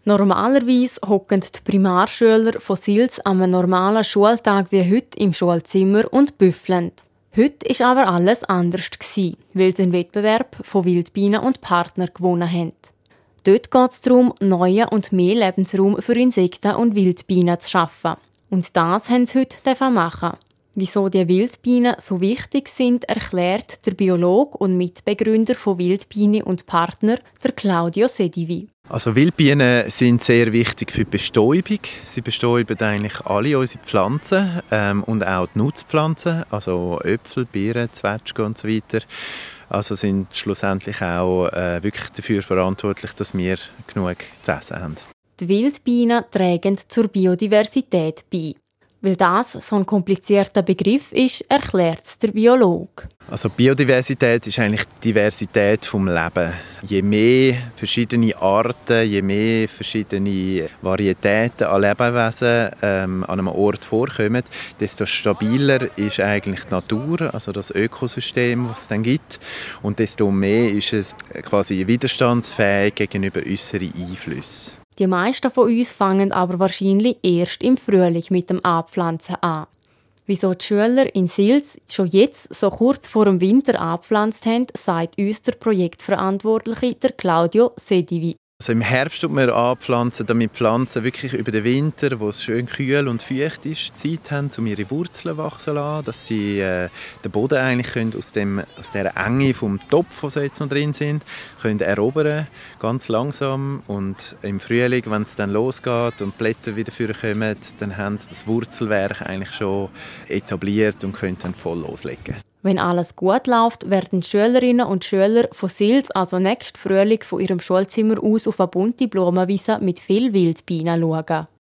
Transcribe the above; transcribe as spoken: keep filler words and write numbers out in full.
Normalerweise hocken die Primarschüler von Sils an einem normalen Schultag wie heute im Schulzimmer und büffeln. Heute war aber alles anders, weil sie den Wettbewerb von Wildbienen und Partnern gewonnen haben. Dort geht es darum, neuen und mehr Lebensraum für Insekten und Wildbienen zu schaffen. Und das haben sie heute machen. Wieso die Wildbienen so wichtig sind, erklärt der Biologe und Mitbegründer von Wildbiene und Partner, der Claudio Sedivi. Also Wildbienen sind sehr wichtig für die Bestäubung. Sie bestäuben eigentlich alle unsere Pflanzen ähm, und auch die Nutzpflanzen, also Äpfel, Birnen, Zwetschgen und so weiter. Also sind schlussendlich auch äh, wirklich dafür verantwortlich, dass wir genug zu essen haben. Die Wildbienen tragen zur Biodiversität bei. Weil das so ein komplizierter Begriff ist, erklärt es der Biologe. Also Biodiversität ist eigentlich die Diversität vom Leben. Je mehr verschiedene Arten, je mehr verschiedene Varietäten an Lebewesen ähm, an einem Ort vorkommen, desto stabiler ist eigentlich die Natur, also das Ökosystem, das es dann gibt. Und desto mehr ist es quasi widerstandsfähig gegenüber äußeren Einflüssen. Die meisten von uns fangen aber wahrscheinlich erst im Frühling mit dem Anpflanzen an. Wieso die Schüler in Sils schon jetzt so kurz vor dem Winter angepflanzt haben, sagt uns der Projektverantwortliche, der Claudio Sedivi. Also im Herbst tut man anpflanzen, damit Pflanzen wirklich über den Winter, wo es schön kühl und feucht ist, Zeit haben, um ihre Wurzeln wachsen zu lassen, dass sie äh, den Boden eigentlich können aus, dem, aus der Enge vom Topf, wo sie jetzt noch drin sind, können erobern, ganz langsam. Und im Frühling, wenn es dann losgeht und die Blätter wieder vorkommen, dann haben sie das Wurzelwerk eigentlich schon etabliert und können dann voll loslegen. Wenn alles gut läuft, werden die Schülerinnen und Schüler von Sils also nächsten Frühling von ihrem Schulzimmer aus auf eine bunte Blumenwiese mit vielen Wildbienen schauen.